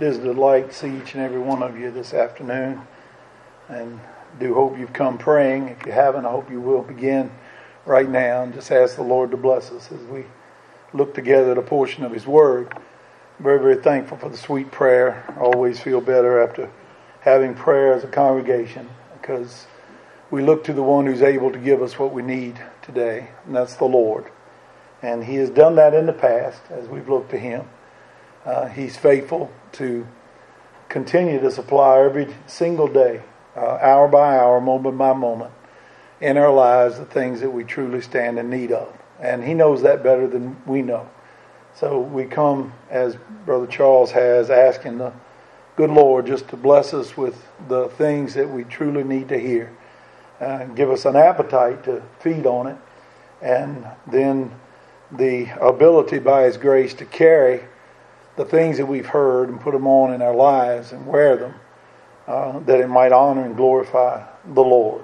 It is a delight to see each and every one of you this afternoon, and do hope you've come praying. If you haven't, I hope you will begin right now and just ask the Lord to bless us as we look together at a portion of His Word. Very, very thankful for the sweet prayer. I always feel better after having prayer as a congregation, because we look to the one who's able to give us what we need today, and that's the Lord. And He has done that in the past as we've looked to Him. He's faithful to continue to supply every single day, hour by hour, moment by moment, in our lives the things that we truly stand in need of. And He knows that better than we know. So we come, as Brother Charles has, asking the good Lord just to bless us with the things that we truly need to hear. Give us an appetite to feed on it, and then the ability by His grace to carry the things that we've heard and put them on in our lives and wear them, that it might honor and glorify the Lord.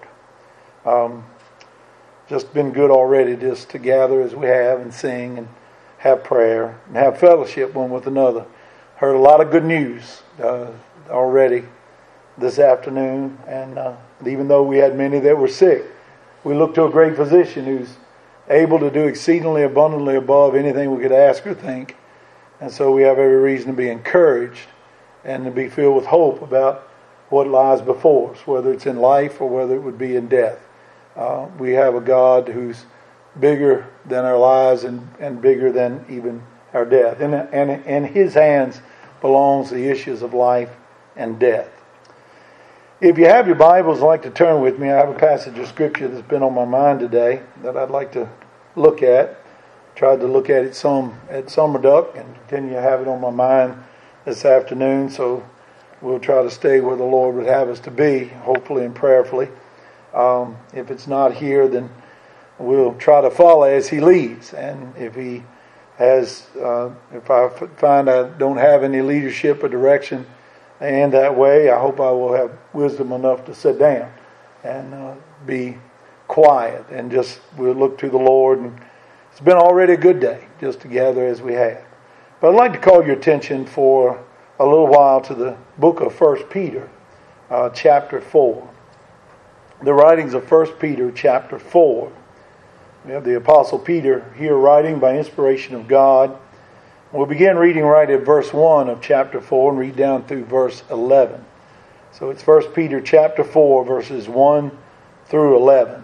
Just been good already just to gather as we have and sing and have prayer and have fellowship one with another. Heard a lot of good news already this afternoon, and even though we had many that were sick, we looked to a great physician who's able to do exceedingly abundantly above anything we could ask or think. And so we have every reason to be encouraged and to be filled with hope about what lies before us, whether it's in life or whether it would be in death. We have a God who's bigger than our lives and bigger than even our death. And in His hands belongs the issues of life and death. If you have your Bibles, I'd like to turn with me. I have a passage of Scripture that's been on my mind today that I'd like to look at. Tried to look at it some at Summer Duck and continue to have it on my mind this afternoon. So we'll try to stay where the Lord would have us to be, hopefully and prayerfully. If it's not here, then we'll try to follow as He leads. And if He has, if I find I don't have any leadership or direction in that way, I hope I will have wisdom enough to sit down and be quiet and just we'll look to the Lord. And it's been already a good day just to gather as we have. But I'd like to call your attention for a little while to the book of 1 Peter, chapter 4. The writings of 1 Peter, chapter 4. We have the Apostle Peter here writing by inspiration of God. We'll begin reading right at verse 1 of chapter 4 and read down through verse 11. So it's 1 Peter chapter 4, verses 1 through 11.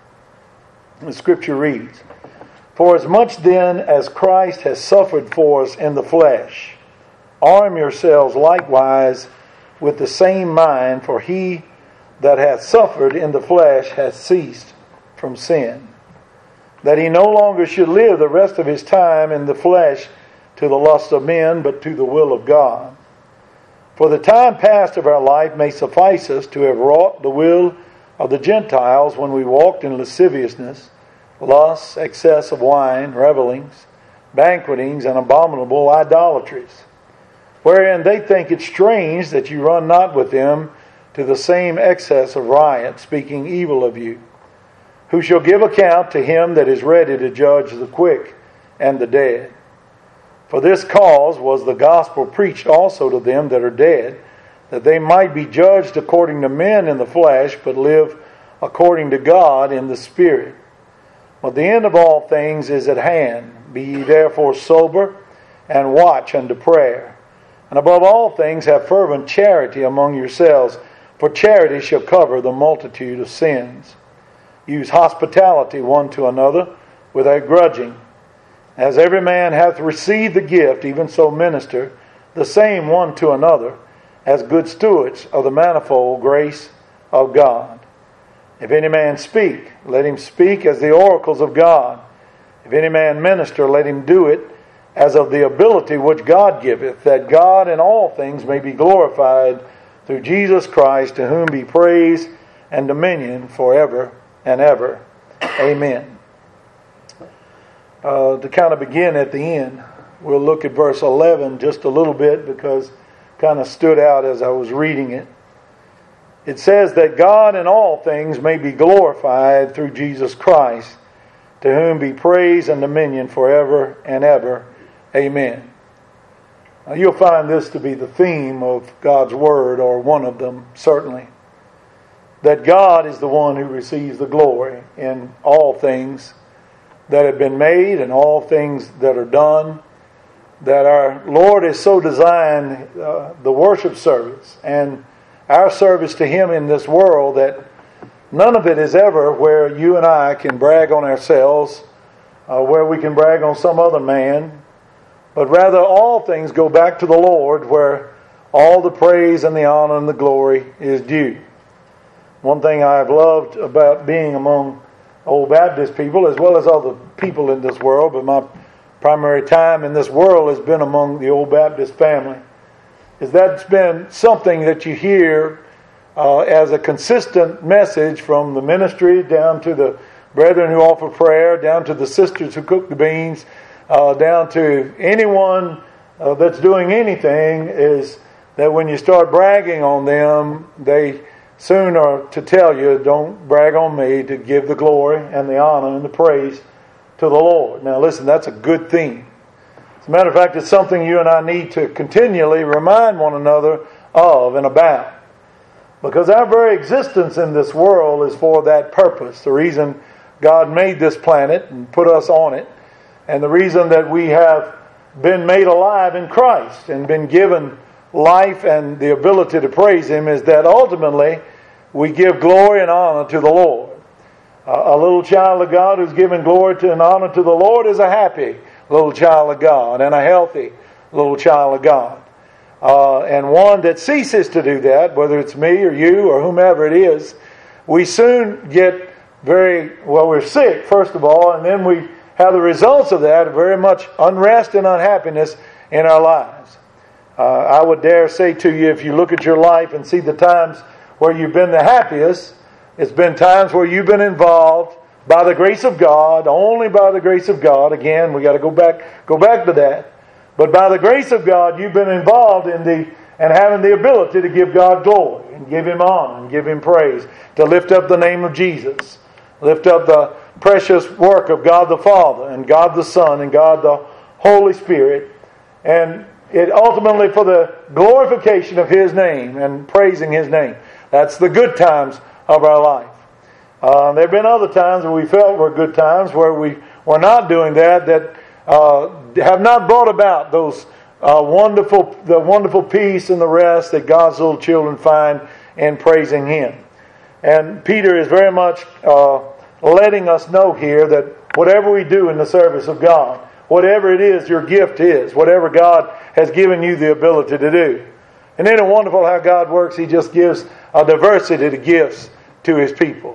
The Scripture reads, "For as much then as Christ has suffered for us in the flesh, arm yourselves likewise with the same mind, for he that hath suffered in the flesh hath ceased from sin, that he no longer should live the rest of his time in the flesh to the lust of men, but to the will of God. For the time past of our life may suffice us to have wrought the will of the Gentiles when we walked in lasciviousness, lusts, excess of wine, revellings, banquetings, and abominable idolatries, wherein they think it strange that you run not with them to the same excess of riot, speaking evil of you, who shall give account to Him that is ready to judge the quick and the dead. For this cause was the gospel preached also to them that are dead, that they might be judged according to men in the flesh, but live according to God in the Spirit. But the end of all things is at hand. Be ye therefore sober, and watch unto prayer. And above all things have fervent charity among yourselves, for charity shall cover the multitude of sins. Use hospitality one to another without grudging. As every man hath received the gift, even so minister the same one to another, as good stewards of the manifold grace of God. If any man speak, let him speak as the oracles of God. If any man minister, let him do it as of the ability which God giveth, that God in all things may be glorified through Jesus Christ, to whom be praise and dominion forever and ever. Amen. To kind of begin at the end, we'll look at verse 11 just a little bit, because it kind of stood out as I was reading it. It says that God in all things may be glorified through Jesus Christ, to whom be praise and dominion forever and ever. Amen. You'll find this to be the theme of God's Word, or one of them, certainly. That God is the one who receives the glory in all things that have been made and all things that are done. That our Lord has so designed the worship service and our service to Him in this world that none of it is ever where you and I can brag on ourselves, where we can brag on some other man, but rather all things go back to the Lord, where all the praise and the honor and the glory is due. One thing I've loved about being among Old Baptist people, as well as other people in this world, but my primary time in this world has been among the Old Baptist family, is that's been something that you hear as a consistent message from the ministry down to the brethren who offer prayer, down to the sisters who cook the beans, down to anyone that's doing anything, is that when you start bragging on them, they soon are to tell you, don't brag on me, to give the glory and the honor and the praise to the Lord. Now listen, that's a good thing. As a matter of fact, it's something you and I need to continually remind one another of and about. Because our very existence in this world is for that purpose. The reason God made this planet and put us on it, and the reason that we have been made alive in Christ and been given life and the ability to praise Him, is that ultimately we give glory and honor to the Lord. A little child of God who's giving glory and honor to the Lord is a happy little child of God and a healthy little child of God. And one that ceases to do that, whether it's me or you or whomever it is, we soon get we're sick, first of all, and then we have the results of that, very much unrest and unhappiness in our lives. I would dare say to you, if you look at your life and see the times where you've been the happiest, it's been times where you've been involved by the grace of God, only by the grace of God. Again, we got to go back to that. But by the grace of God, you've been involved in and having the ability to give God glory and give Him honor and give Him praise, to lift up the name of Jesus, lift up the precious work of God the Father and God the Son and God the Holy Spirit, and it ultimately for the glorification of His name and praising His name. That's the good times of our life. There have been other times where we felt were good times where we were not doing that have not brought about those wonderful peace and the rest that God's little children find in praising Him. And Peter is very much letting us know here that whatever we do in the service of God, whatever it is your gift is, whatever God has given you the ability to do. And isn't it wonderful how God works? He just gives a diversity of gifts to His people.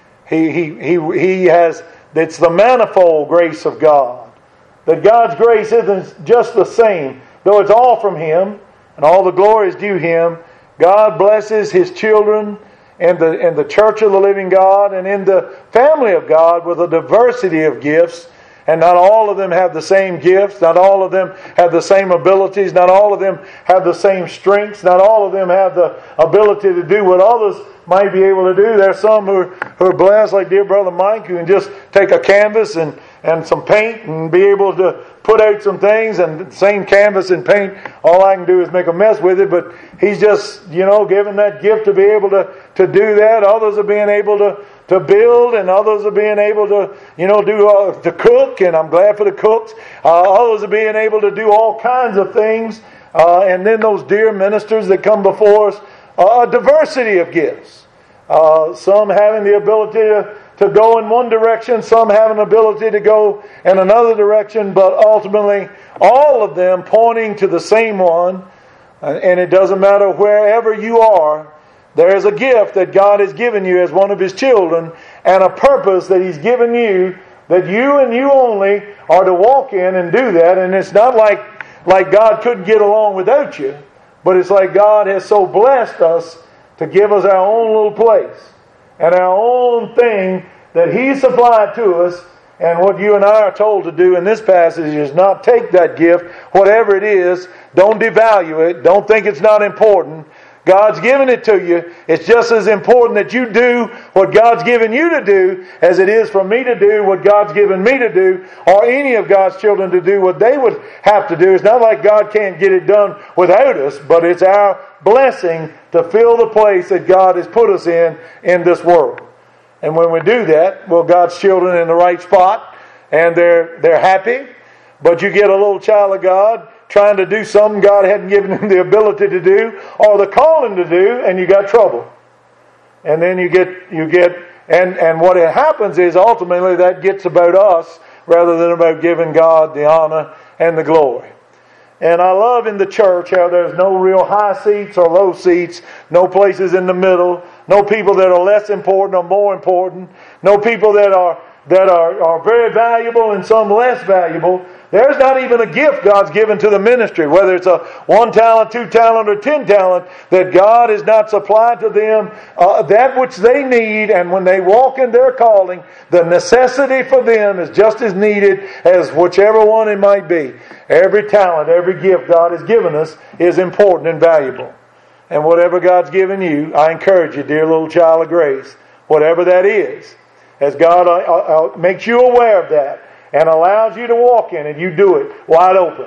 He has, it's the manifold grace of God. That God's grace isn't just the same, though it's all from Him and all the glory is due Him. God blesses His children in the church of the living God and in the family of God with a diversity of gifts. And not all of them have the same gifts. Not all of them have the same abilities. Not all of them have the same strengths. Not all of them have the ability to do what others might be able to do. There are some who are blessed, like dear brother Mike, who can just take a canvas and some paint and be able to put out some things, and same canvas and paint, all I can do is make a mess with it. But he's just, given that gift to be able to do that. Others are being able to build, and others are being able to, to cook, and I'm glad for the cooks. Others are being able to do all kinds of things. And then those dear ministers that come before us, a diversity of gifts. Some having the ability to go in one direction, some having the ability to go in another direction, but ultimately all of them pointing to the same one. And it doesn't matter wherever you are, there is a gift that God has given you as one of His children, and a purpose that He's given you, that you and you only are to walk in and do that. And it's not like God couldn't get along without you, but it's like God has so blessed us to give us our own little place and our own thing that He supplied to us. And what you and I are told to do in this passage is not take that gift, whatever it is, don't devalue it, don't think it's not important. God's given it to you. It's just as important that you do what God's given you to do as it is for me to do what God's given me to do, or any of God's children to do what they would have to do. It's not like God can't get it done without us, but it's our blessing to fill the place that God has put us in this world. And when we do that, well, God's children in the right spot, and they're happy. But you get a little child of God trying to do something God hadn't given him the ability to do or the calling to do, and you got trouble. And then you get and what happens is ultimately that gets about us rather than about giving God the honor and the glory. And I love in the church how there's no real high seats or low seats, no places in the middle, no people that are less important or more important, no people that are very valuable and some less valuable. There's not even a gift God's given to the ministry, whether it's a 1 talent, 2 talent, or 10 talent, that God has not supplied to them that which they need. And when they walk in their calling, the necessity for them is just as needed as whichever one it might be. Every talent, every gift God has given us is important and valuable. And whatever God's given you, I encourage you, dear little child of grace, whatever that is, as God makes you aware of that and allows you to walk in it, you do it wide open.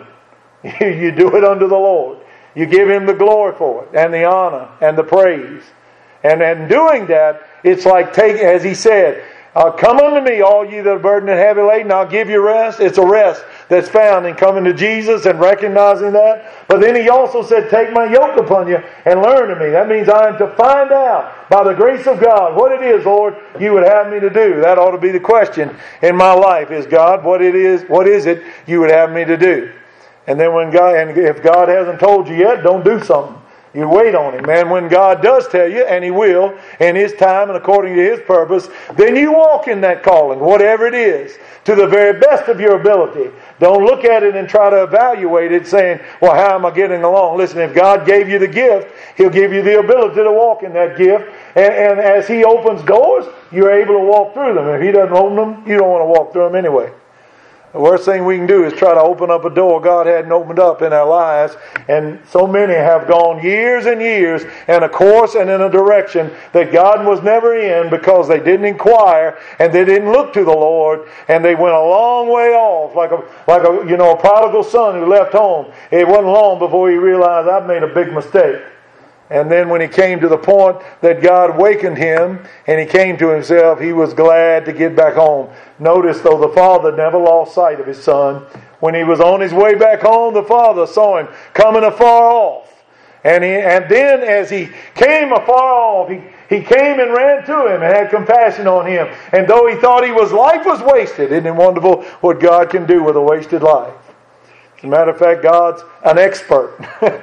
You do it unto the Lord. You give Him the glory for it and the honor and the praise. And in doing that, it's like as He said, come unto me, all ye that are burdened and heavy laden, I'll give you rest. It's a rest that's found in coming to Jesus and recognizing that. But then He also said, take my yoke upon you and learn of me. That means I am to find out by the grace of God what it is, Lord, you would have me to do. That ought to be the question in my life is, God, what is it you would have me to do? And then if God hasn't told you yet, don't do something. You wait on Him. And when God does tell you, and He will, in His time and according to His purpose, then you walk in that calling, whatever it is, to the very best of your ability. Don't look at it and try to evaluate it saying, well, how am I getting along? Listen, if God gave you the gift, He'll give you the ability to walk in that gift. And as He opens doors, you're able to walk through them. If He doesn't open them, you don't want to walk through them anyway. The worst thing we can do is try to open up a door God hadn't opened up in our lives. And so many have gone years and years in a course and in a direction that God was never in because they didn't inquire and they didn't look to the Lord, and they went a long way off like a prodigal son who left home. It wasn't long before he realized, I've made a big mistake. And then when he came to the point that God wakened him and he came to himself, he was glad to get back home. Notice, though, the father never lost sight of his son. When he was on his way back home, the father saw him coming afar off. And then as he came afar off, he came and ran to him and had compassion on him. And though he thought his life was wasted, isn't it wonderful what God can do with a wasted life? As a matter of fact, God's an expert.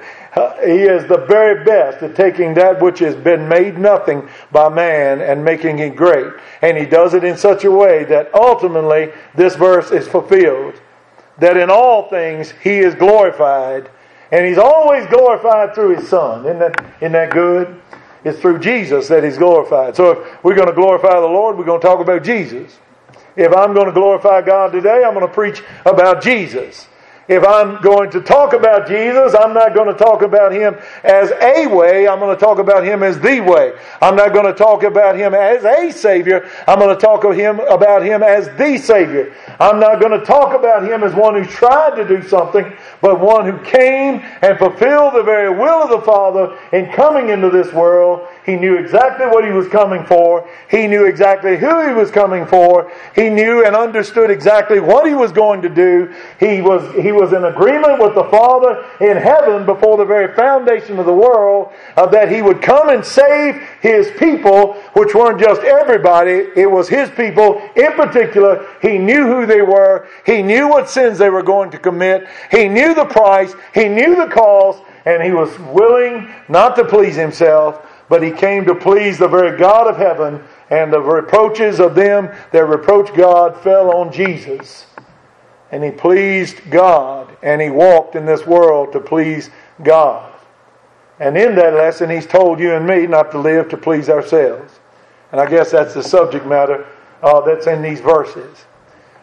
He is the very best at taking that which has been made nothing by man and making it great. And He does it in such a way that ultimately this verse is fulfilled. That in all things He is glorified. And He's always glorified through His Son. Isn't that good? It's through Jesus that He's glorified. So if we're going to glorify the Lord, we're going to talk about Jesus. If I'm going to glorify God today, I'm going to preach about Jesus. If I'm going to talk about Jesus, I'm not going to talk about Him as a way. I'm going to talk about Him as the way. I'm not going to talk about Him as a Savior. I'm going to talk about Him as the Savior. I'm not going to talk about Him as one who tried to do something, but one who came and fulfilled the very will of the Father in coming into this world. He knew exactly what He was coming for. He knew exactly who He was coming for. He knew and understood exactly what He was going to do. He was in agreement with the Father in heaven before the very foundation of the world that He would come and save His people, which weren't just everybody. It was His people in particular. He knew who they were. He knew what sins they were going to commit. He knew the price. He knew the cost. And He was willing not to please Himself, but He came to please the very God of heaven, and the reproaches of them that reproach God fell on Jesus. And He pleased God, and He walked in this world to please God. And in that lesson, He's told you and me not to live to please ourselves. And I guess that's the subject matter that's in these verses.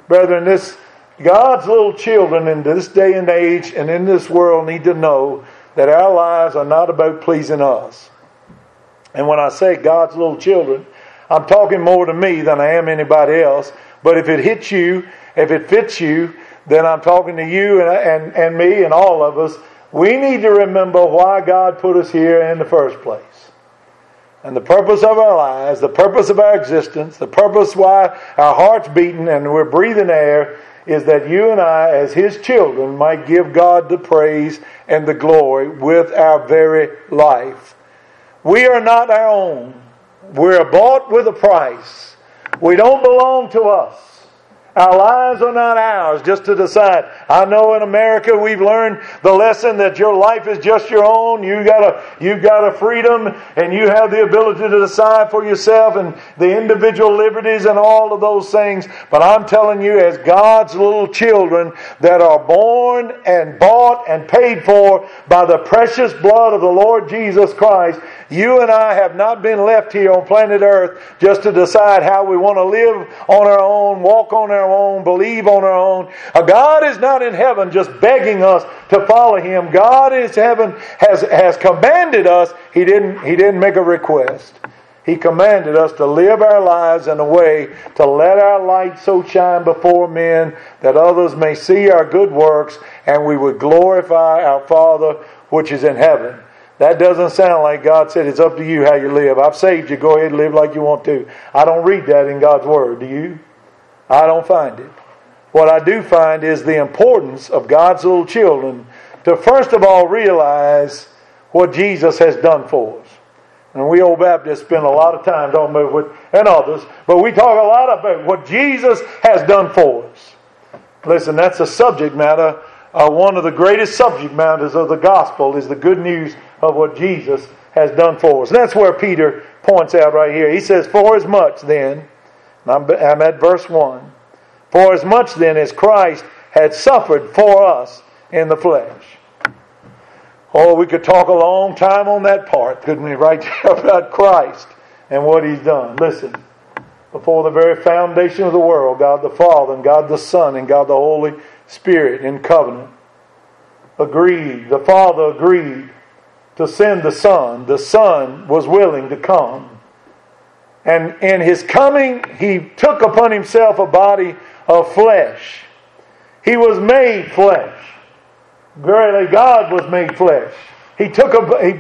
Brethren, God's little children in this day and age and in this world need to know that our lives are not about pleasing us. And when I say God's little children, I'm talking more to me than I am anybody else. But if it hits you, if it fits you, then I'm talking to you and me and all of us. We need to remember why God put us here in the first place. And the purpose of our lives, the purpose of our existence, the purpose why our heart's beating and we're breathing air is that you and I, as His children, might give God the praise and the glory with our very life. We are not our own. We're bought with a price. We don't belong to us. Our lives are not ours just to decide. I know in America we've learned the lesson that your life is just your own. You've got a freedom and you have the ability to decide for yourself and the individual liberties and all of those things. But I'm telling you, as God's little children that are born and bought and paid for by the precious blood of the Lord Jesus Christ, you and I have not been left here on planet Earth just to decide how we want to live on our own, walk on our own, believe on our own. God is not in heaven just begging us to follow Him. God in heaven has commanded us. He didn't make a request. He commanded us to live our lives in a way to let our light so shine before men that others may see our good works and we would glorify our Father which is in heaven. That doesn't sound like God said it's up to you how you live. I've saved you. Go ahead and live like you want to. I don't read that in God's Word. Do you? I don't find it. What I do find is the importance of God's little children to first of all realize what Jesus has done for us. And we old Baptists spend a lot of time talking about what, and others, but we talk a lot about what Jesus has done for us. Listen, that's a subject matter. One of the greatest subject matters of the gospel is the good news of what Jesus has done for us. And that's where Peter points out right here. He says, for as much then, and I'm at verse 1, for as much then as Christ had suffered for us in the flesh. Oh, we could talk a long time on that part, couldn't we, right there about Christ and what He's done. Listen, before the very foundation of the world, God the Father and God the Son and God the Holy Spirit in covenant agreed. The Father agreed to send the Son. The Son was willing to come. And in His coming, He took upon Himself a body of flesh. He was made flesh. Verily, God was made flesh. He took in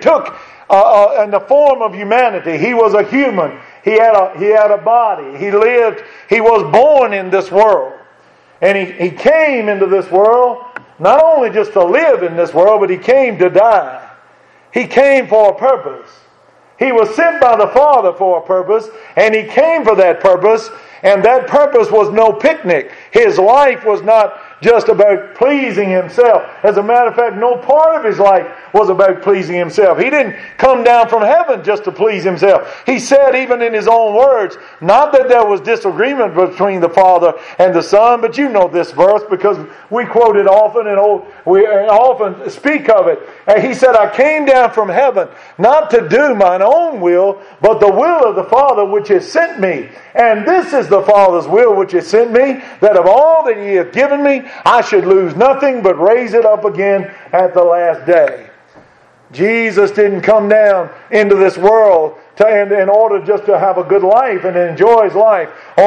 the form of humanity. He was a human. He had a body. He lived. He was born in this world. And he came into this world not only just to live in this world, but He came to die. He came for a purpose. He was sent by the Father for a purpose, and He came for that purpose, and that purpose was no picnic. His life was not just about pleasing Himself. As a matter of fact, no part of His life was about pleasing Himself. He didn't come down from heaven just to please Himself. He said, even in His own words, not that there was disagreement between the Father and the Son, but you know this verse because we quote it often and we often speak of it. And He said, I came down from heaven not to do mine own will, but the will of the Father which has sent me. And this is the Father's will which has sent me, that of all that He hath given me, I should lose nothing but raise it up again at the last day. Jesus didn't come down into this world in order just to have a good life and enjoy His life.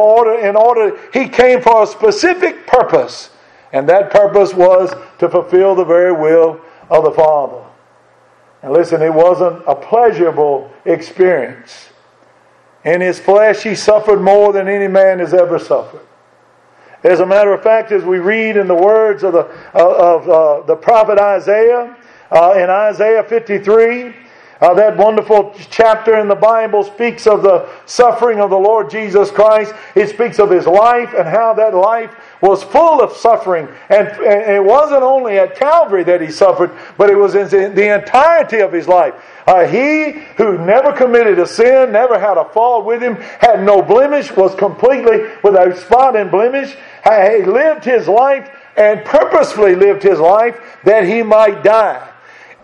He came for a specific purpose. And that purpose was to fulfill the very will of the Father. And listen, it wasn't a pleasurable experience. In His flesh, He suffered more than any man has ever suffered. As a matter of fact, as we read in the words of the prophet Isaiah, in Isaiah 53, that wonderful chapter in the Bible speaks of the suffering of the Lord Jesus Christ. It speaks of His life and how that life was full of suffering. And it wasn't only at Calvary that He suffered, but it was in the entirety of His life. He who never committed a sin, never had a fault with Him, had no blemish, was completely without spot and blemish. He lived His life and purposefully lived His life that He might die.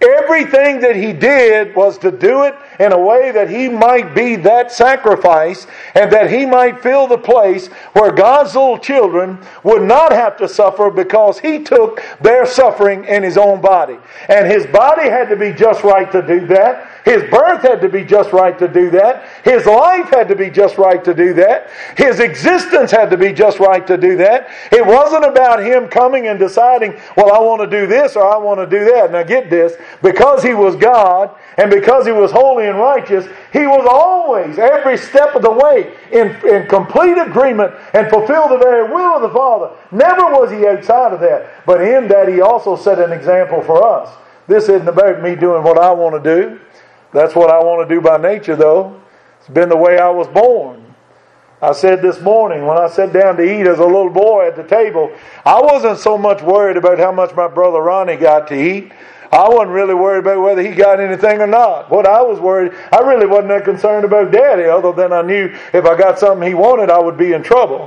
Everything that He did was to do it in a way that He might be that sacrifice and that He might fill the place where God's little children would not have to suffer because He took their suffering in His own body. And His body had to be just right to do that. His birth had to be just right to do that. His life had to be just right to do that. His existence had to be just right to do that. It wasn't about Him coming and deciding, well, I want to do this or I want to do that. Now get this, because He was God and because He was holy and righteous, He was always, every step of the way, in complete agreement and fulfilled the very will of the Father. Never was He outside of that. But in that He also set an example for us. This isn't about me doing what I want to do. That's what I want to do by nature, though. It's been the way I was born. I said this morning when I sat down to eat as a little boy at the table, I wasn't so much worried about how much my brother Ronnie got to eat. I wasn't really worried about whether he got anything or not. What I was worried, I really wasn't that concerned about Daddy, other than I knew if I got something he wanted, I would be in trouble.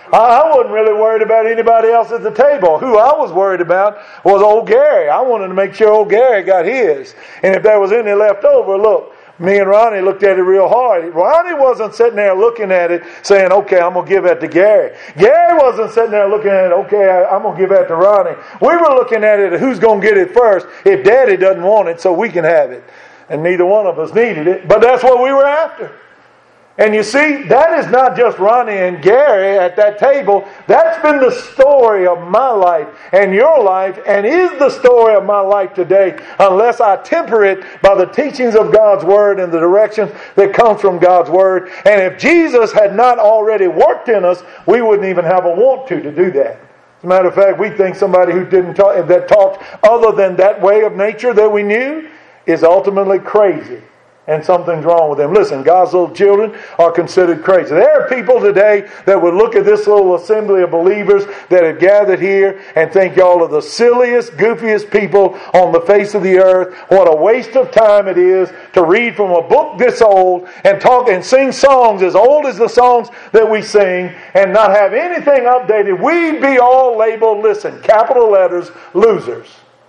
I wasn't really worried about anybody else at the table. Who I was worried about was old Gary. I wanted to make sure old Gary got his. And if there was any left over, look, me and Ronnie looked at it real hard. Ronnie wasn't sitting there looking at it saying, okay, I'm going to give that to Gary. Gary wasn't sitting there looking at it, okay, I'm going to give that to Ronnie. We were looking at it, who's going to get it first if Daddy doesn't want it so we can have it. And neither one of us needed it. But that's what we were after. And you see, that is not just Ronnie and Gary at that table. That's been the story of my life and your life, and is the story of my life today, unless I temper it by the teachings of God's Word and the directions that come from God's Word. And if Jesus had not already worked in us, we wouldn't even have a want to do that. As a matter of fact, we think somebody who didn't talk, that talked other than that way of nature that we knew is ultimately crazy. And something's wrong with them. Listen, God's little children are considered crazy. There are people today that would look at this little assembly of believers that have gathered here and think y'all are the silliest, goofiest people on the face of the earth. What a waste of time it is to read from a book this old and talk and sing songs as old as the songs that we sing and not have anything updated. We'd be all labeled, listen, capital letters, losers.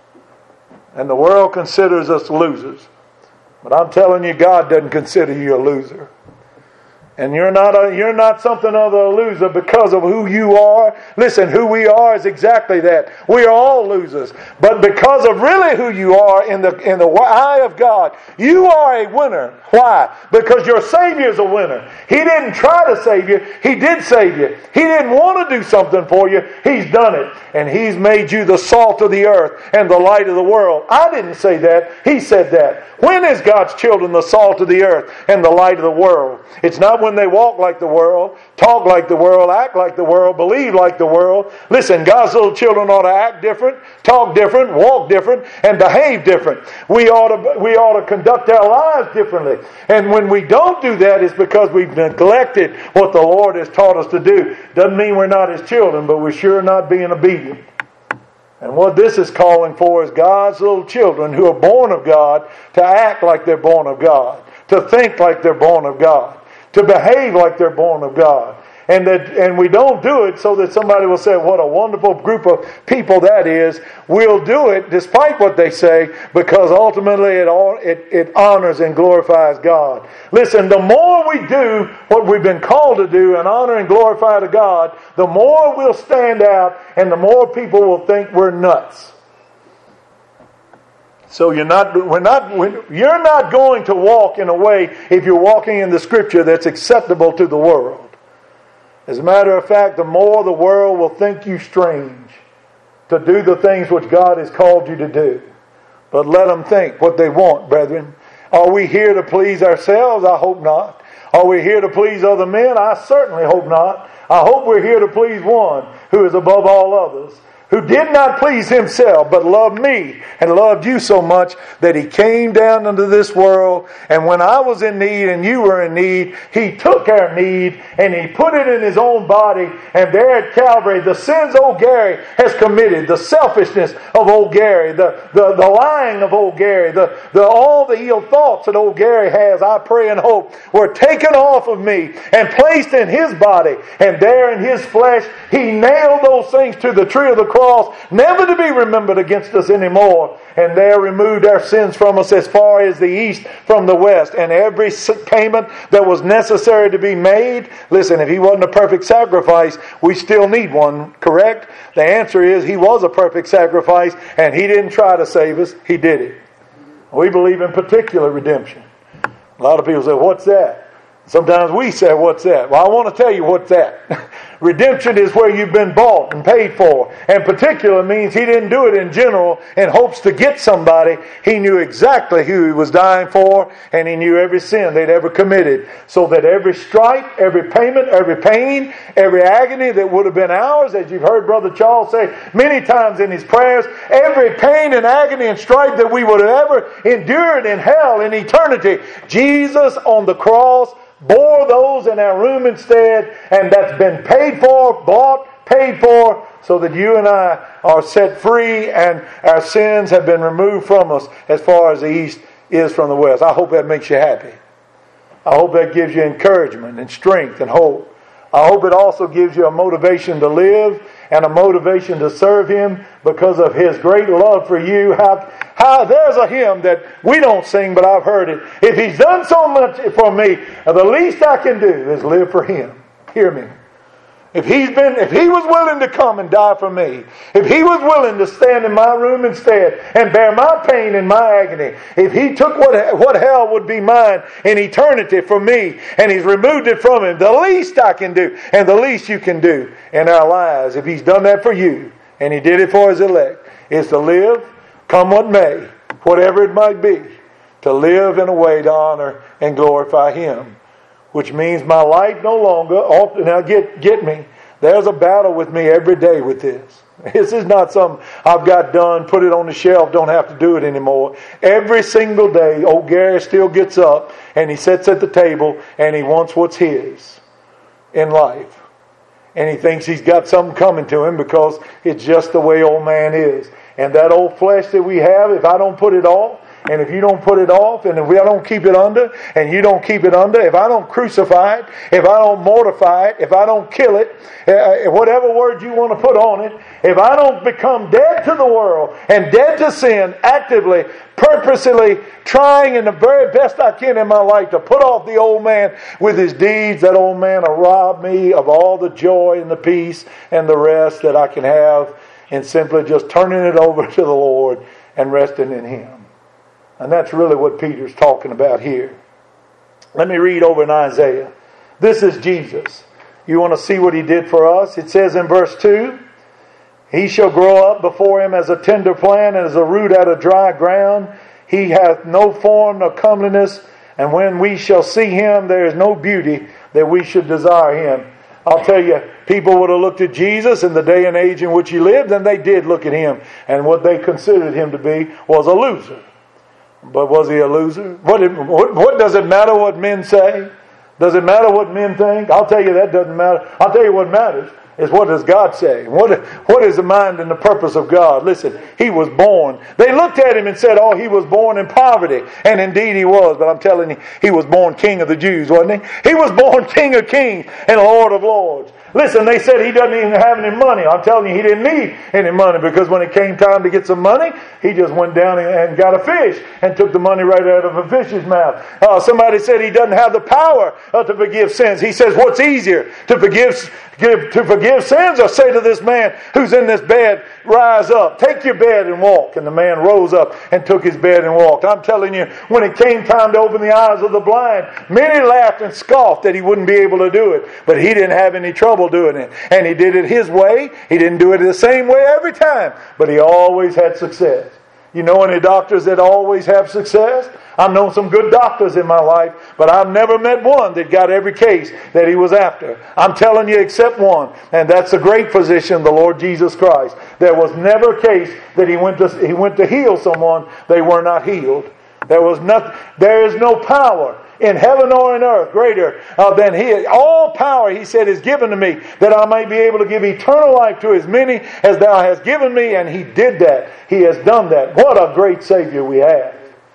And the world considers us losers. But I'm telling you, God doesn't consider you a loser. And you're not something other than a loser because of who you are. Listen, who we are is exactly that. We are all losers. But because of really who you are in the eye of God, you are a winner. Why? Because your Savior is a winner. He didn't try to save you. He did save you. He didn't want to do something for you. He's done it. And He's made you the salt of the earth and the light of the world. I didn't say that. He said that. When is God's children the salt of the earth and the light of the world? It's not when they walk like the world, talk like the world, act like the world, believe like the world. Listen, God's little children ought to act different, talk different, walk different, and behave different. We ought to conduct our lives differently. And when we don't do that, it's because we've neglected what the Lord has taught us to do. Doesn't mean we're not His children, but we're sure not being obedient. And what this is calling for is God's little children who are born of God to act like they're born of God, to think like they're born of God, to behave like they're born of God. And we don't do it so that somebody will say, what a wonderful group of people that is. We'll do it despite what they say, because ultimately it honors and glorifies God. Listen, the more we do what we've been called to do and honor and glorify to God, the more we'll stand out and the more people will think we're nuts. So you're not going to walk in a way, if you're walking in the Scripture, that's acceptable to the world. As a matter of fact, the more the world will think you strange to do the things which God has called you to do. But let them think what they want, brethren. Are we here to please ourselves? I hope not. Are we here to please other men? I certainly hope not. I hope we're here to please one who is above all others, who did not please Himself, but loved me and loved you so much that He came down into this world. And when I was in need and you were in need, He took our need and He put it in His own body. And there at Calvary, the sins old Gary has committed, the selfishness of old Gary, the lying of old Gary, all the ill thoughts that old Gary has, I pray and hope, were taken off of me and placed in His body. And there in His flesh, He nailed those things to the tree of the cross, never to be remembered against us anymore. And there removed our sins from us as far as the east from the west. And every payment that was necessary to be made, listen, if He wasn't a perfect sacrifice, we still need one, correct? The answer is He was a perfect sacrifice, and He didn't try to save us, He did it. We believe in particular redemption. A lot of people say, what's that? Sometimes we say, what's that? Well, I want to tell you what's that. Redemption is where you've been bought and paid for. And particular means He didn't do it in general in hopes to get somebody. He knew exactly who He was dying for, and He knew every sin they'd ever committed. So that every stripe, every payment, every pain, every agony that would have been ours, as you've heard Brother Charles say many times in his prayers, every pain and agony and stripe that we would have ever endured in hell in eternity, Jesus on the cross bore those in our room instead, and that's been paid for, bought, paid for, so that you and I are set free and our sins have been removed from us as far as the east is from the west. I hope that makes you happy. I hope that gives you encouragement and strength and hope. I hope it also gives you a motivation to live and a motivation to serve Him because of His great love for you. There's a hymn that we don't sing, but I've heard it. If He's done so much for me, the least I can do is live for Him. Hear me. If He was willing to come and die for me, if He was willing to stand in my room instead and bear my pain and my agony, if He took what hell would be mine in eternity for me, and He's removed it from Him, the least I can do, and the least you can do in our lives, if He's done that for you, and He did it for His elect, is to live, come what may, whatever it might be, to live in a way to honor and glorify Him. Which means my life no longer, now get me, there's a battle with me every day with this. This is not something I've got done, put it on the shelf, don't have to do it anymore. Every single day, old Gary still gets up and he sits at the table and he wants what's his in life. And he thinks he's got something coming to him because it's just the way old man is. And that old flesh that we have, if I don't put it off, and if you don't put it off, and if I don't keep it under, and you don't keep it under, if I don't crucify it, if I don't mortify it, if I don't kill it, whatever word you want to put on it, if I don't become dead to the world and dead to sin, actively, purposely trying in the very best I can in my life to put off the old man with his deeds, that old man will rob me of all the joy and the peace and the rest that I can have in simply just turning it over to the Lord and resting in Him. And that's really what Peter's talking about here. Let me read over in Isaiah. This is Jesus. You want to see what He did for us? It says in verse 2, He shall grow up before Him as a tender plant and as a root out of dry ground. He hath no form nor comeliness, and when we shall see Him, there is no beauty that we should desire Him. I'll tell you, people would have looked at Jesus in the day and age in which He lived, and they did look at Him. And what they considered Him to be was a loser. But was He a loser? What does it matter what men say? Does it matter what men think? I'll tell you that doesn't matter. I'll tell you what matters is what does God say? What is the mind and the purpose of God? Listen, He was born. They looked at Him and said, oh, He was born in poverty. And indeed He was. But I'm telling you, He was born King of the Jews, wasn't He? He was born King of kings and Lord of lords. Listen, they said He doesn't even have any money. I'm telling you, He didn't need any money, because when it came time to get some money, He just went down and got a fish and took the money right out of a fish's mouth. Somebody said He doesn't have the power to forgive sins. He says, what's easier, to forgive sins, or say to this man who's in this bed, rise up, take your bed and walk? And the man rose up and took his bed and walked. I'm telling you, when it came time to open the eyes of the blind, many laughed and scoffed that he wouldn't be able to do it. But he didn't have any trouble doing it. And he did it his way. He didn't do it the same way every time, but he always had success. You know any doctors that always have success? I've known some good doctors in my life, but I've never met one that got every case that he was after. I'm telling you, except one, and that's the great physician, the Lord Jesus Christ. There was never a case that he went to heal someone they were not healed. There is no power in heaven or in earth greater than He. All power, He said, is given to me, that I may be able to give eternal life to as many as Thou hast given me. And He did that. He has done that. What a great Savior we have.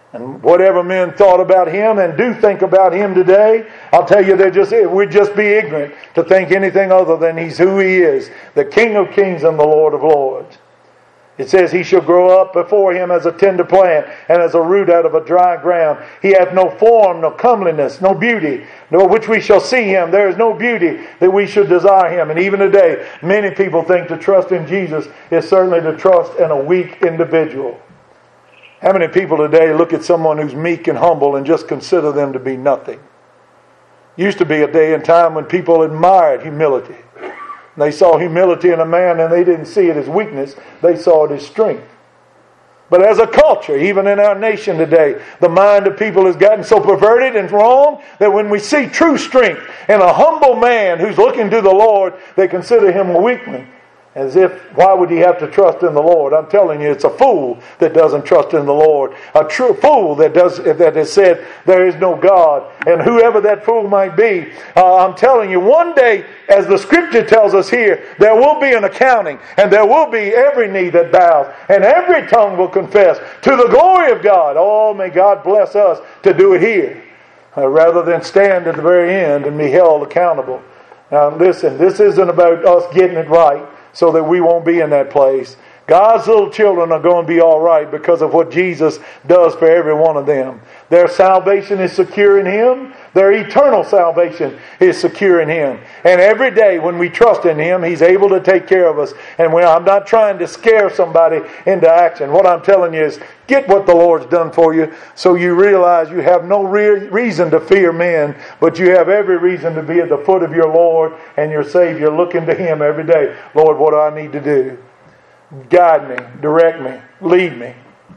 And whatever men thought about him and do think about him today, I'll tell you, we'd just be ignorant to think anything other than he's who he is, the King of kings and the Lord of lords. It says he shall grow up before him as a tender plant and as a root out of a dry ground. He hath no form, no comeliness, no beauty, no which we shall see him. There is no beauty that we should desire him. And even today, many people think to trust in Jesus is certainly to trust in a weak individual. How many people today look at someone who's meek and humble and just consider them to be nothing? Used to be a day and time when people admired humility. They saw humility in a man and they didn't see it as weakness. They saw it as strength. But as a culture, even in our nation today, the mind of people has gotten so perverted and wrong that when we see true strength in a humble man who's looking to the Lord, they consider him a weakling. As if, why would he have to trust in the Lord? I'm telling you, it's a fool that doesn't trust in the Lord. A true fool that has said there is no God. And whoever that fool might be, I'm telling you, one day, as the Scripture tells us here, there will be an accounting, and there will be every knee that bows, and every tongue will confess to the glory of God. Oh, may God bless us to do it here, rather than stand at the very end and be held accountable. Now listen, this isn't about us getting it right, so that we won't be in that place. God's little children are going to be all right because of what Jesus does for every one of them. Their salvation is secure in Him. Their eternal salvation is secure in Him. And every day when we trust in Him, He's able to take care of us. And I'm not trying to scare somebody into action. What I'm telling you is, get what the Lord's done for you so you realize you have no reason to fear men, but you have every reason to be at the foot of your Lord and your Savior, looking to Him every day. Lord, what do I need to do? Guide me, direct me, lead me.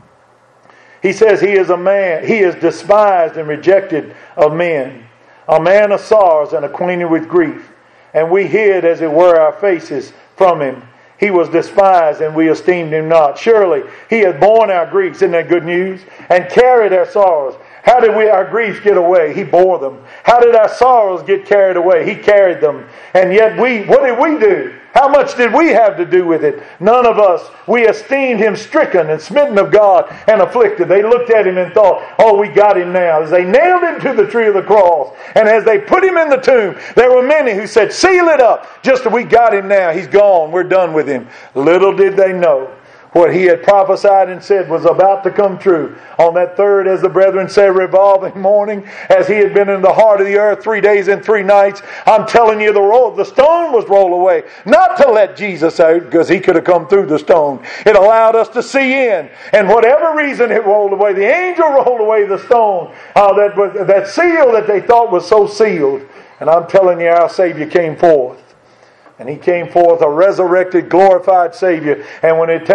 He says he is despised and rejected of men, a man of sorrows and acquainted with grief. And we hid, as it were, our faces from him. He was despised and we esteemed him not. Surely he hath borne our griefs, isn't that good news? And carried our sorrows. How did our griefs get away? He bore them. How did our sorrows get carried away? He carried them. And yet what did we do? How much did we have to do with it? None of us. We esteemed him stricken and smitten of God and afflicted. They looked at him and thought, oh, we got him now. As they nailed him to the tree of the cross, and as they put him in the tomb, there were many who said, seal it up. Just that we got him now. He's gone. We're done with him. Little did they know what he had prophesied and said was about to come true. On that third, as the brethren say, revolving morning, as he had been in the heart of the earth 3 days and 3 nights, I'm telling you, the stone was rolled away. Not to let Jesus out, because he could have come through the stone. It allowed us to see in. And whatever reason it rolled away, the angel rolled away the stone, that seal that they thought was so sealed. And I'm telling you, our Savior came forth. And He came forth a resurrected, glorified Savior. And when it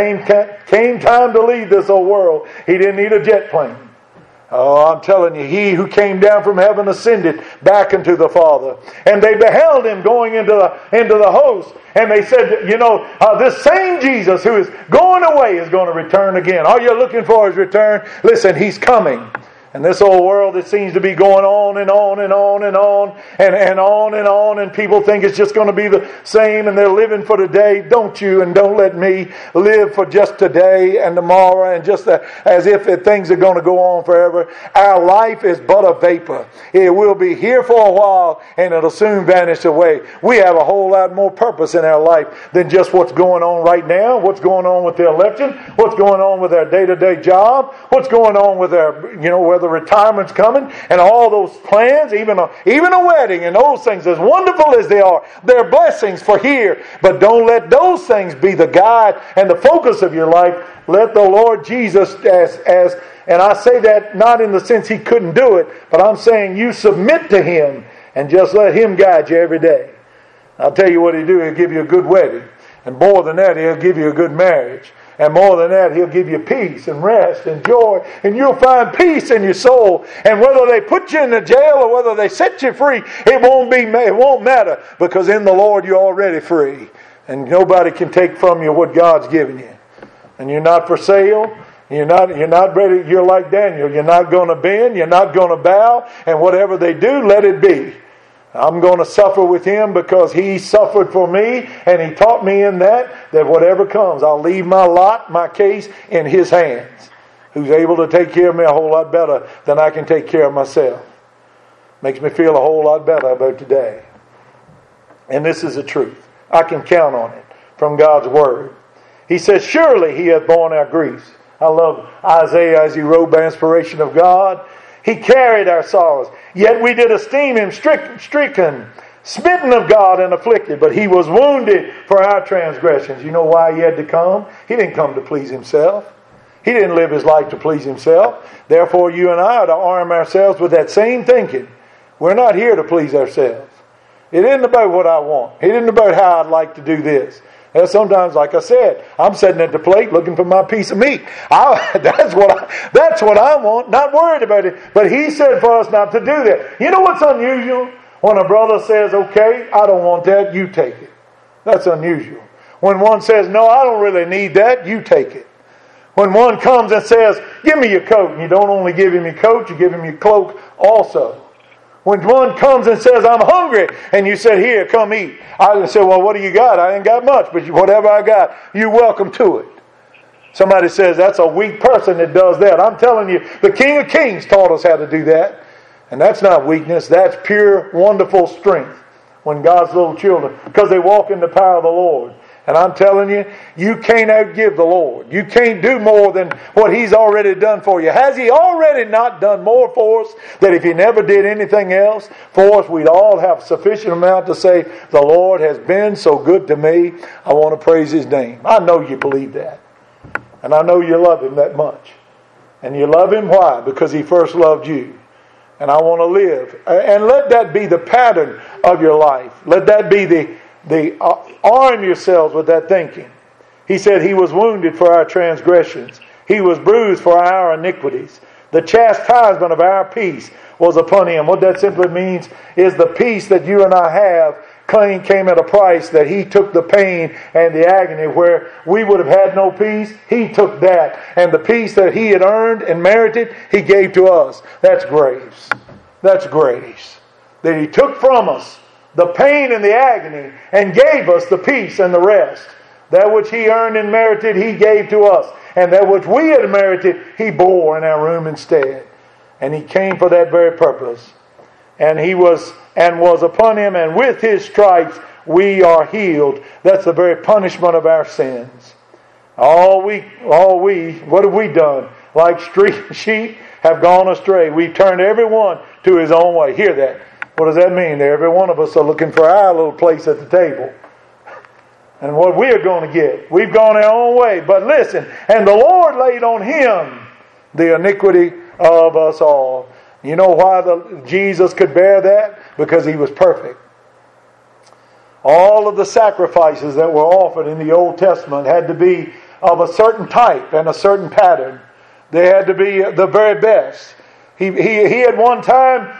came time to leave this old world, He didn't need a jet plane. Oh, I'm telling you, He who came down from heaven ascended back into the Father. And they beheld Him going into the host. And they said, this same Jesus who is going away is going to return again. All you're looking for is return. Listen, He's coming. And this old world, it seems to be going on and on and on and on and on and on, and people think it's just going to be the same, and they're living for today. Don't you, and don't let me live for just today and tomorrow and just as if things are going to go on forever. Our life is but a vapor. It will be here for a while and it'll soon vanish away. We have a whole lot more purpose in our life than just what's going on right now, what's going on with the election, what's going on with our day-to-day job, what's going on with our, whether retirement's coming, and all those plans, even a wedding, and those things, as wonderful as they are, they're blessings for here. But don't let those things be the guide and the focus of your life. Let the Lord Jesus, and I say that not in the sense He couldn't do it, but I'm saying you submit to Him and just let Him guide you every day. I'll tell you what He'll do. He'll give you a good wedding, and more than that, He'll give you a good marriage. And more than that, He'll give you peace and rest and joy. And you'll find peace in your soul. And whether they put you in the jail or whether they set you free, it won't matter. Because in the Lord, you're already free. And nobody can take from you what God's given you. And you're not for sale. You're not ready. You're like Daniel. You're not going to bend. You're not going to bow. And whatever they do, let it be. I'm going to suffer with Him because He suffered for me, and He taught me in that whatever comes, I'll leave my lot, my case in His hands. who's able to take care of me a whole lot better than I can take care of myself. Makes me feel a whole lot better about today. And this is the truth. I can count on it from God's Word. He says, surely He hath borne our griefs. I love Isaiah as he wrote by inspiration of God. He carried our sorrows. Yet we did esteem Him stricken, smitten of God and afflicted. But He was wounded for our transgressions. You know why He had to come? He didn't come to please Himself. He didn't live His life to please Himself. Therefore, you and I are to arm ourselves with that same thinking. We're not here to please ourselves. It isn't about what I want. It isn't about how I'd like to do this. And sometimes, like I said, I'm sitting at the plate looking for my piece of meat. That's what I want, not worried about it. But He said for us not to do that. You know what's unusual? When a brother says, okay, I don't want that, you take it. That's unusual. When one says, no, I don't really need that, you take it. When one comes and says, give me your coat, and you don't only give him your coat, you give him your cloak also. When one comes and says, I'm hungry, and you said, here, come eat. I say, well, what do you got? I ain't got much, but whatever I got, you're welcome to it. Somebody says, that's a weak person that does that. I'm telling you, the King of Kings taught us how to do that. And that's not weakness, that's pure, wonderful strength. When God's little children, because they walk in the power of the Lord. And I'm telling you, you can't outgive the Lord. You can't do more than what He's already done for you. Has He already not done more for us that if He never did anything else for us, we'd all have sufficient amount to say, the Lord has been so good to me, I want to praise His name. I know you believe that. And I know you love Him that much. And you love Him, why? Because He first loved you. And I want to live. And let that be the pattern of your life. Let that be the arm yourselves with that thinking. He said He was wounded for our transgressions. He was bruised for our iniquities. The chastisement of our peace was upon Him. What that simply means is the peace that you and I have came at a price, that He took the pain and the agony where we would have had no peace. He took that. And the peace that He had earned and merited, He gave to us. That's grace. That's grace. That He took from us the pain and the agony and gave us the peace and the rest. That which He earned and merited, He gave to us. And that which we had merited, He bore in our room instead. And He came for that very purpose. And was upon Him, and with His stripes we are healed. That's the very punishment of our sins. All we, what have we done? Like sheep have gone astray. We've turned everyone to his own way. Hear that. What does that mean? Every one of us are looking for our little place at the table. And what we are going to get. We've gone our own way. But listen, and the Lord laid on Him the iniquity of us all. You know why Jesus could bear that? Because He was perfect. All of the sacrifices that were offered in the Old Testament had to be of a certain type and a certain pattern. They had to be the very best. He at one time,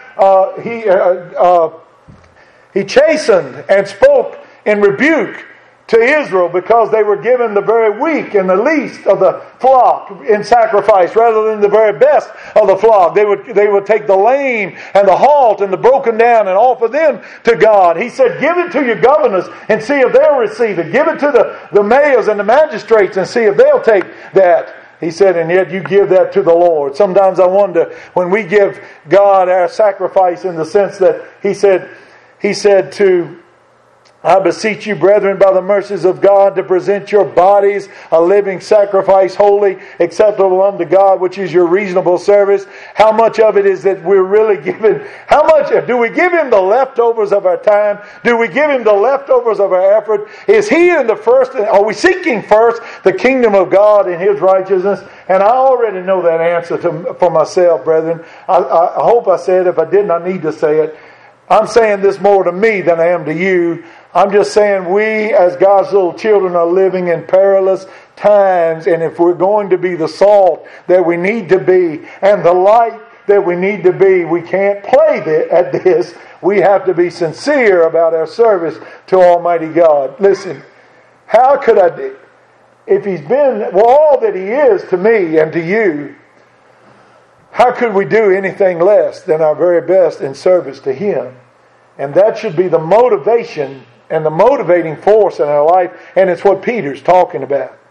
he chastened and spoke in rebuke to Israel because they were given the very weak and the least of the flock in sacrifice rather than the very best of the flock. They would take the lame and the halt and the broken down and offer them to God. He said, give it to your governors and see if they'll receive it. Give it to the mayors and the magistrates and see if they'll take that. He said, and yet you give that to the Lord. Sometimes I wonder, when we give God our sacrifice in the sense that He said to, I beseech you, brethren, by the mercies of God, to present your bodies a living sacrifice, holy, acceptable unto God, which is your reasonable service. How much of it is that we're really giving? How much do we give Him the leftovers of our time? Do we give Him the leftovers of our effort? Is He in the first? Are we seeking first the kingdom of God and His righteousness? And I already know that answer for myself, brethren. I hope I said it. If I didn't, I need to say it. I'm saying this more to me than I am to you. I'm just saying we as God's little children are living in perilous times, and if we're going to be the salt that we need to be and the light that we need to be, we can't play at this. We have to be sincere about our service to Almighty God. Listen, how could if He's been all that He is to me and to you, how could we do anything less than our very best in service to Him? And that should be the motivation and the motivating force in our life, and it's what Peter's talking about.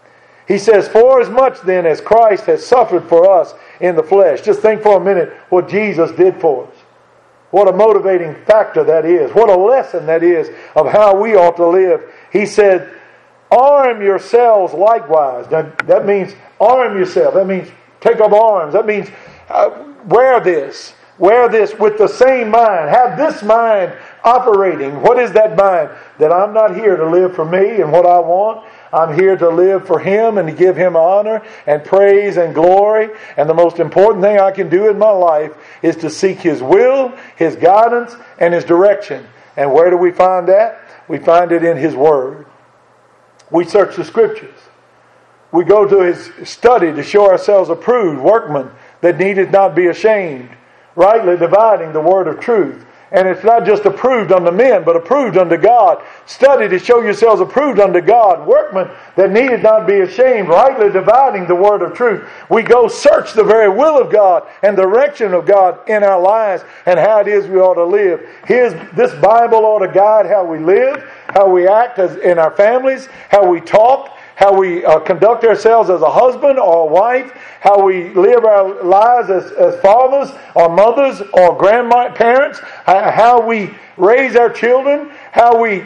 He says, for as much then as Christ has suffered for us in the flesh. Just think for a minute what Jesus did for us. What a motivating factor that is. What a lesson that is of how we ought to live. He said, arm yourselves likewise. Now, that means arm yourself. That means take up arms. That means wear this. Wear this with the same mind. Have this mind operating. What is that mind? That I'm not here to live for me and what I want. I'm here to live for Him and to give Him honor and praise and glory. And the most important thing I can do in my life is to seek His will, His guidance, and His direction. And where do we find that? We find it in His Word. We search the Scriptures. We go to His study to show ourselves approved workmen that needeth not be ashamed, rightly dividing the word of truth. And it's not just approved unto men, but approved unto God. Study to show yourselves approved unto God, workmen that needed not be ashamed, rightly dividing the word of truth. We go search the very will of God and direction of God in our lives and how it is we ought to live. This Bible ought to guide how we live, how we act in our families, how we talk, how we conduct ourselves as a husband or a wife, how we live our lives as fathers or mothers or grandparents, how we raise our children, how we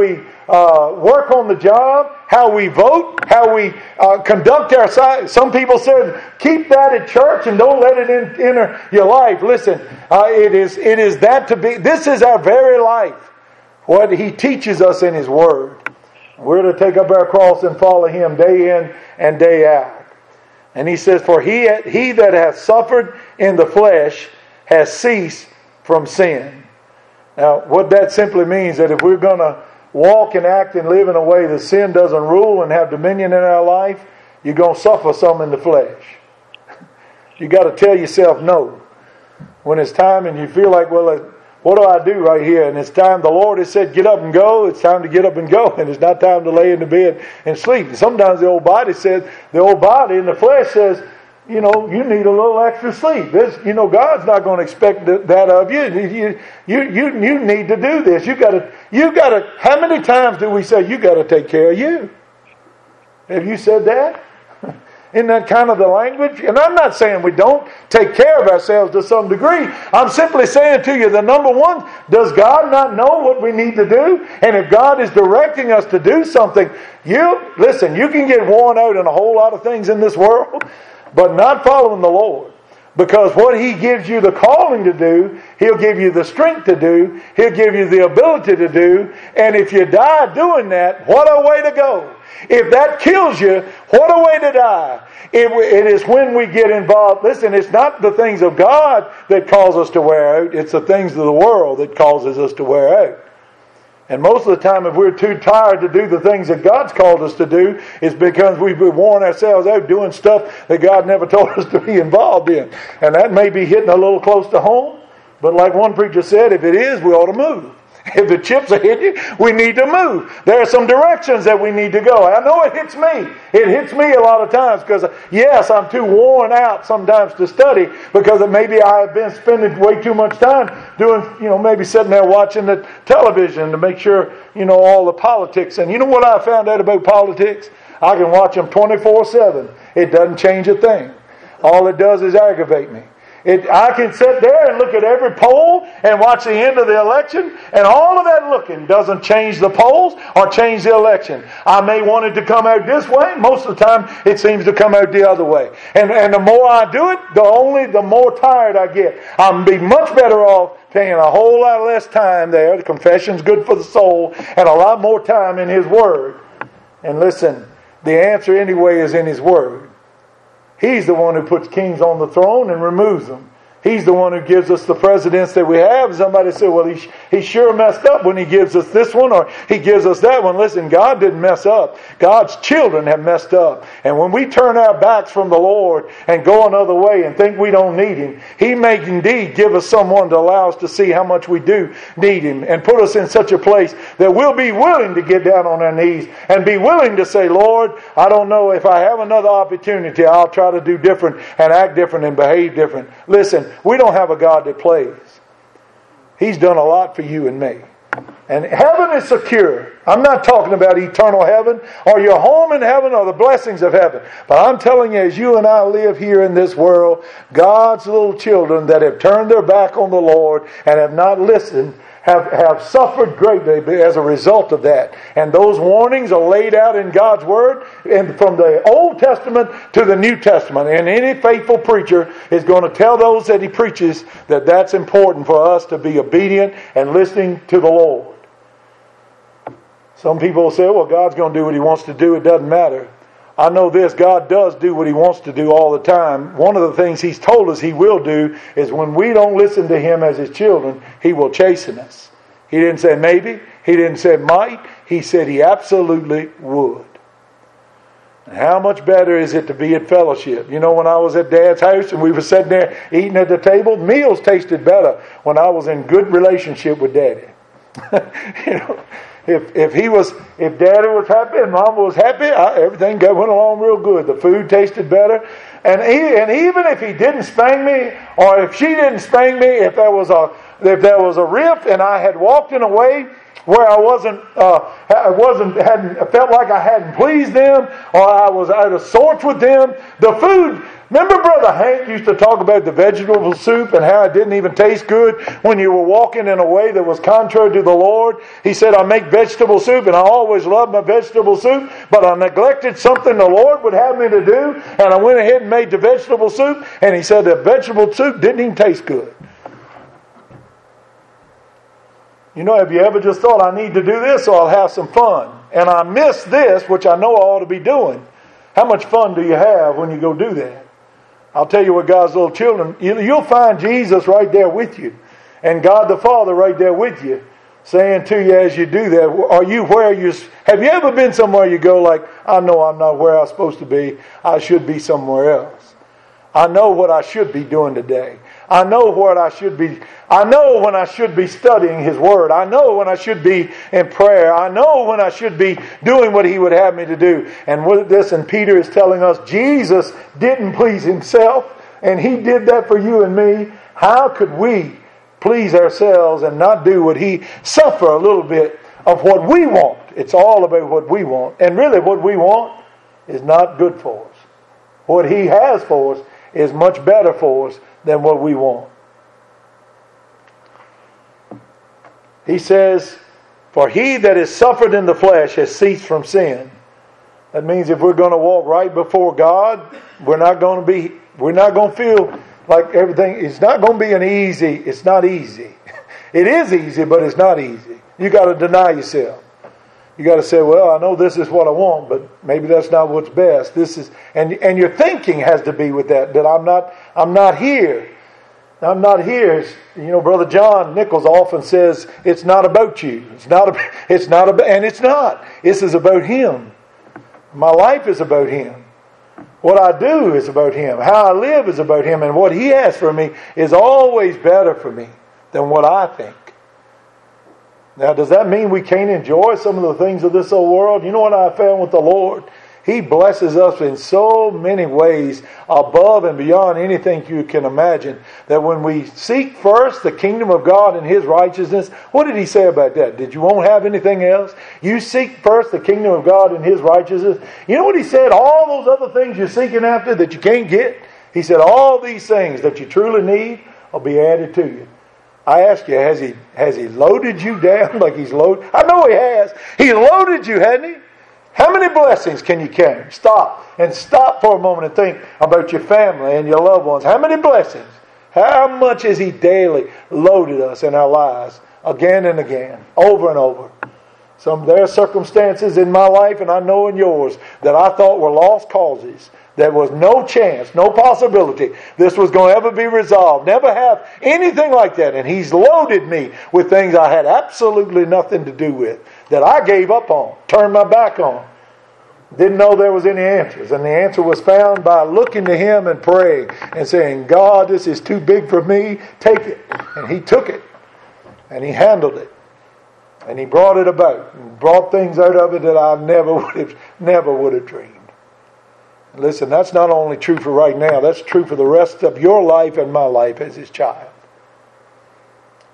work on the job, how we vote, how we conduct ourselves. Some people said, keep that at church and don't let it enter your life. Listen, it is that to be. This is our very life. What He teaches us in His Word. We're to take up our cross and follow Him day in and day out. And He says, for he that hath suffered in the flesh has ceased from sin. Now, what that simply means, that if we're going to walk and act and live in a way that sin doesn't rule and have dominion in our life, you're going to suffer some in the flesh. You got to tell yourself no. When it's time and you feel like, well, what do I do right here? And it's time. The Lord has said, get up and go. It's time to get up and go. And it's not time to lay in the bed and sleep. And sometimes the old body in the flesh says, you need a little extra sleep. God's not going to expect that of you. You need to do this. You got to. How many times do we say, you got to take care of you? Have you said that? Isn't that kind of the language? And I'm not saying we don't take care of ourselves to some degree. I'm simply saying to you, the number one, does God not know what we need to do? And if God is directing us to do something, you can get worn out in a whole lot of things in this world, but not following the Lord. Because what He gives you the calling to do, He'll give you the strength to do, He'll give you the ability to do, and if you die doing that, what a way to go. If that kills you, what a way to die. It is when we get involved. Listen, it's not the things of God that cause us to wear out. It's the things of the world that causes us to wear out. And most of the time, if we're too tired to do the things that God's called us to do, it's because we've worn ourselves out doing stuff that God never told us to be involved in. And that may be hitting a little close to home. But like one preacher said, if it is, we ought to move. If the chips are hitting you, we need to move. There are some directions that we need to go. I know it hits me. It hits me a lot of times because, yes, I'm too worn out sometimes to study because maybe I have been spending way too much time doing, maybe sitting there watching the television to make sure, all the politics. And you know what I found out about politics? I can watch them 24/7. It doesn't change a thing. All it does is aggravate me. I can sit there and look at every poll and watch the end of the election, and all of that looking doesn't change the polls or change the election. I may want it to come out this way. Most of the time, it seems to come out the other way. And the more I do it, the more tired I get. I'm be much better off paying a whole lot less time there. The confession's good for the soul, and a lot more time in His Word. And listen, the answer anyway is in His Word. He's the one who puts kings on the throne and removes them. He's the one who gives us the presidents that we have. Somebody said, well, he sure messed up when He gives us this one or He gives us that one. Listen, God didn't mess up. God's children have messed up. And when we turn our backs from the Lord and go another way and think we don't need Him, He may indeed give us someone to allow us to see how much we do need Him and put us in such a place that we'll be willing to get down on our knees and be willing to say, Lord, I don't know if I have another opportunity, I'll try to do different and act different and behave different. Listen, we don't have a God that plays. He's done a lot for you and me. And heaven is secure. I'm not talking about eternal heaven or your home in heaven or the blessings of heaven. But I'm telling you, as you and I live here in this world, God's little children that have turned their back on the Lord and have not listened have suffered greatly as a result of that. And those warnings are laid out in God's Word, and from the Old Testament to the New Testament. And any faithful preacher is going to tell those that he preaches that that's important for us to be obedient and listening to the Lord. Some people will say, well, God's going to do what He wants to do. It doesn't matter. I know this, God does do what He wants to do all the time. One of the things He's told us He will do is when we don't listen to Him as His children, He will chasten us. He didn't say maybe. He didn't say might. He said He absolutely would. And how much better is it to be at fellowship? You know, when I was at Dad's house and we were sitting there eating at the table, meals tasted better when I was in good relationship with Daddy. You know, if Daddy was happy and Mama was happy, everything went along real good. The food tasted better, and even if he didn't spank me, or if she didn't spank me, if there was a rift and I had walked in a way where I felt like I hadn't pleased them, or I was out of sorts with them, the food. Remember Brother Hank used to talk about the vegetable soup and how it didn't even taste good when you were walking in a way that was contrary to the Lord? He said, I make vegetable soup and I always loved my vegetable soup, but I neglected something the Lord would have me to do, and I went ahead and made the vegetable soup, and he said the vegetable soup didn't even taste good. You know, have you ever just thought, I need to do this so I'll have some fun, and I miss this, which I know I ought to be doing? How much fun do you have when you go do that? I'll tell you what, God's little children, you'll find Jesus right there with you, and God the Father right there with you, saying to you as you do that, are you where you? Have you ever been somewhere you go like, I know I'm not where I'm supposed to be. I should be somewhere else. I know what I should be doing today. I know what I should be. I know when I should be studying His Word. I know when I should be in prayer. I know when I should be doing what He would have me to do. And with this, and Peter is telling us, Jesus didn't please Himself, and He did that for you and me. How could we please ourselves and not do what He suffer a little bit of what we want? It's all about what we want. And really what we want is not good for us. What He has for us is much better for us than what we want. He says, for he that is suffered in the flesh has ceased from sin. That means if we're going to walk right before God, we're not going to feel like everything, it's not going to be it's not easy. It is easy, but it's not easy. You got to deny yourself. You got to say, well, I know this is what I want, but maybe that's not what's best. And your thinking has to be with that I'm not here. I'm not here. You know, Brother John Nichols often says, it's not about you. It's not about, and it's not. This is about Him. My life is about Him. What I do is about Him. How I live is about Him. And what He has for me is always better for me than what I think. Now, does that mean we can't enjoy some of the things of this old world? You know what I found with the Lord? He blesses us in so many ways above and beyond anything you can imagine, that when we seek first the kingdom of God and His righteousness, what did He say about that? Did you won't have anything else? You seek first the kingdom of God and His righteousness. You know what He said? All those other things you're seeking after that you can't get, He said all these things that you truly need will be added to you. I ask you, has he loaded you down like He's loaded? I know He has. He loaded you, hasn't He? How many blessings can you carry? Stop for a moment and think about your family and your loved ones. How many blessings? How much has He daily loaded us in our lives again and again, over and over? There are circumstances in my life, and I know in yours, that I thought were lost causes. There was no chance, no possibility this was going to ever be resolved. Never have anything like that. And He's loaded me with things I had absolutely nothing to do with, that I gave up on, turned my back on. Didn't know there was any answers. And the answer was found by looking to Him and praying and saying, God, this is too big for me. Take it. And He took it. And He handled it. And He brought it about. And brought things out of it that I never would have dreamed. Listen, that's not only true for right now. That's true for the rest of your life and my life as His child.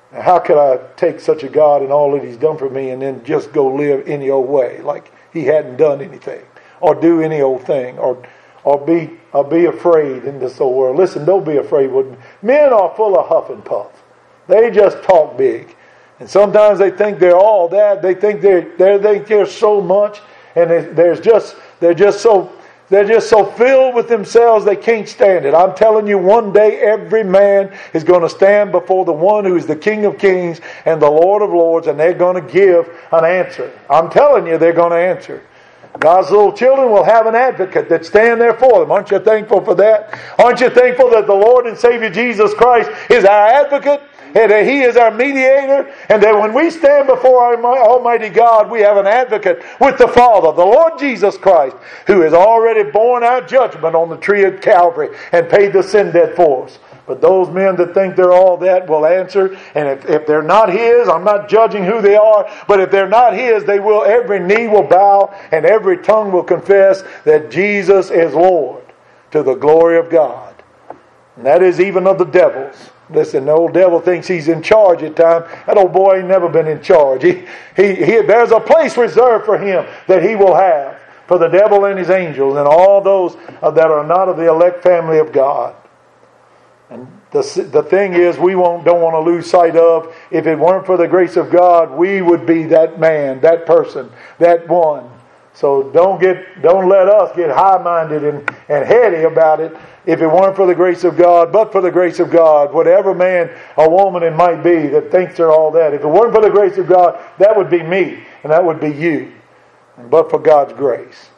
How could I take such a God and all that He's done for me and then just go live any old way like He hadn't done anything, or do any old thing, or be afraid in this old world? Listen, don't be afraid. Men are full of huff and puff. They just talk big, and sometimes they think they're all that. They think they're so much, and they're just so filled with themselves they can't stand it. I'm telling you, one day every man is going to stand before the one who is the King of Kings and the Lord of Lords, and they're going to give an answer. I'm telling you, they're going to answer. God's little children will have an advocate that stand there for them. Aren't you thankful for that? Aren't you thankful that the Lord and Savior Jesus Christ is our advocate, and that He is our mediator, and that when we stand before our Almighty God, we have an advocate with the Father, the Lord Jesus Christ, who has already borne our judgment on the tree of Calvary and paid the sin debt for us. But those men that think they're all that will answer, and if they're not His, I'm not judging who they are, but if they're not His, every knee will bow and every tongue will confess that Jesus is Lord, to the glory of God. And that is even of the devils. Listen, the old devil thinks he's in charge at times. That old boy ain't never been in charge. There's a place reserved for him that he will have for the devil and his angels and all those that are not of the elect family of God. And the thing is, we don't want to lose sight of, if it weren't for the grace of God, we would be that man, that person, that one. So don't let us get high-minded and heady about it. If it weren't for the grace of God, but for the grace of God, whatever man or woman it might be that thinks they're all that, if it weren't for the grace of God, that would be me, and that would be you. But for God's grace.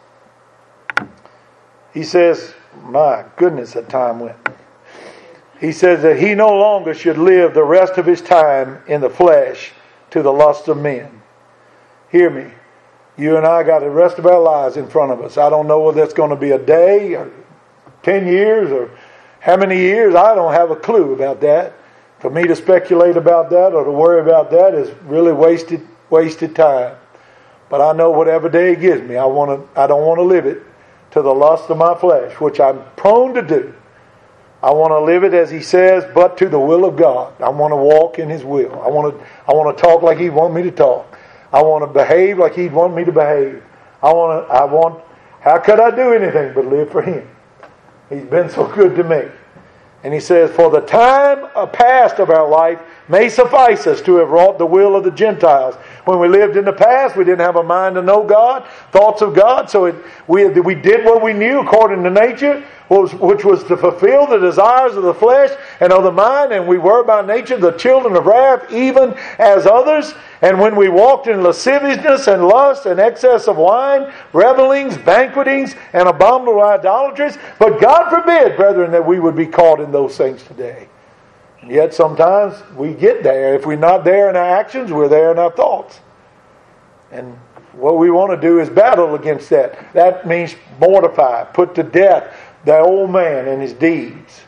He says, my goodness, that time went. He says that he no longer should live the rest of his time in the flesh to the lust of men. Hear me. You and I got the rest of our lives in front of us. I don't know whether it's going to be a day or 10 years or how many years. I don't have a clue about that. For me to speculate about that or to worry about that is really wasted time. But I know whatever day it gives me, I don't want to live it to the lust of my flesh, which I'm prone to do. I want to live it, as He says, but to the will of God. I want to walk in His will. I want to talk like He'd want me to talk. I want to behave like He'd want me to behave. How could I do anything but live for Him? He's been so good to me. And He says, for the time past of our life may suffice us to have wrought the will of the Gentiles. When we lived in the past, we didn't have a mind to know God, thoughts of God, so we did what we knew according to nature, which was to fulfill the desires of the flesh and of the mind, and we were by nature the children of wrath, even as others. And when we walked in lasciviousness and lust and excess of wine, revelings, banquetings, and abominable idolatries, but God forbid, brethren, that we would be caught in those things today. And yet sometimes we get there. If we're not there in our actions, we're there in our thoughts. And what we want to do is battle against that. That means mortify, put to death the old man and his deeds.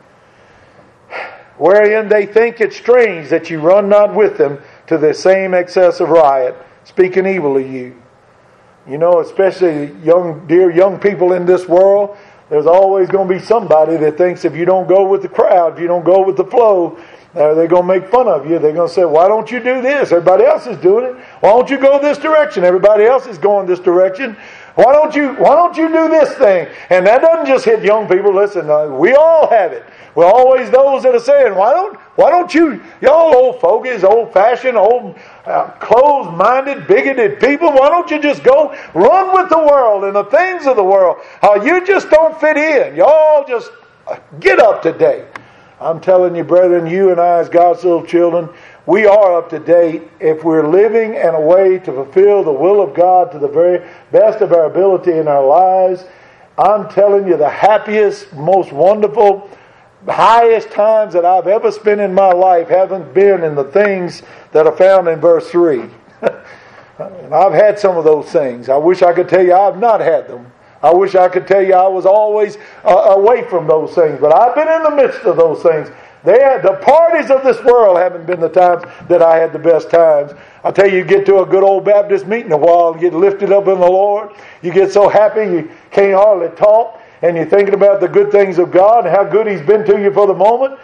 Wherein they think it strange that you run not with them to the same excess of riot, speaking evil of you. You know, especially dear young people in this world, there's always going to be somebody that thinks if you don't go with the crowd, if you don't go with the flow, they're going to make fun of you. They're going to say, why don't you do this? Everybody else is doing it. Why don't you go this direction? Everybody else is going this direction. Why don't you do this thing? And that doesn't just hit young people. Listen, we all have it. We're always those that are saying, why don't you, y'all old fogies, old-fashioned, old closed-minded, bigoted people, why don't you just go run with the world and the things of the world? You just don't fit in. Y'all just get up to date. I'm telling you, brethren, you and I as God's little children, we are up to date if we're living in a way to fulfill the will of God to the very best of our ability in our lives. I'm telling you, the happiest, most wonderful, highest times that I've ever spent in my life haven't been in the things that are found in verse 3. And I've had some of those things. I wish I could tell you I've not had them. I wish I could tell you I was always away from those things. But I've been in the midst of those things. The parties of this world haven't been the times that I had the best times. I tell you get to a good old Baptist meeting a while and get lifted up in the Lord. You get so happy you can't hardly talk. And you're thinking about the good things of God and how good He's been to you for the moment.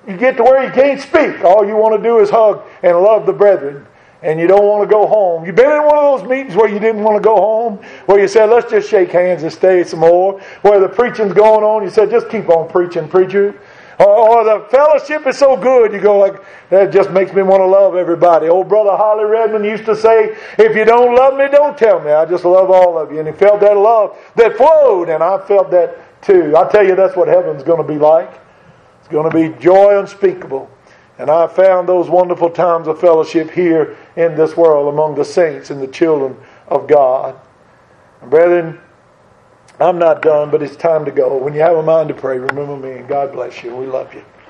you get to where you can't speak. All you want to do is hug and love the brethren. And you don't want to go home. You've been in one of those meetings where you didn't want to go home? Where you said, let's just shake hands and stay some more? Where the preaching's going on, you said, just keep on preaching, preacher. Or the fellowship is so good, you go like, that just makes me want to love everybody. Old brother Holly Redmond used to say, if you don't love me, don't tell me. I just love all of you. And he felt that love that flowed, and I felt that too. I tell you, that's what heaven's going to be like. It's going to be joy unspeakable. And I found those wonderful times of fellowship here in this world among the saints and the children of God. And brethren, I'm not done, but it's time to go. When you have a mind to pray, remember me, and God bless you. We love you.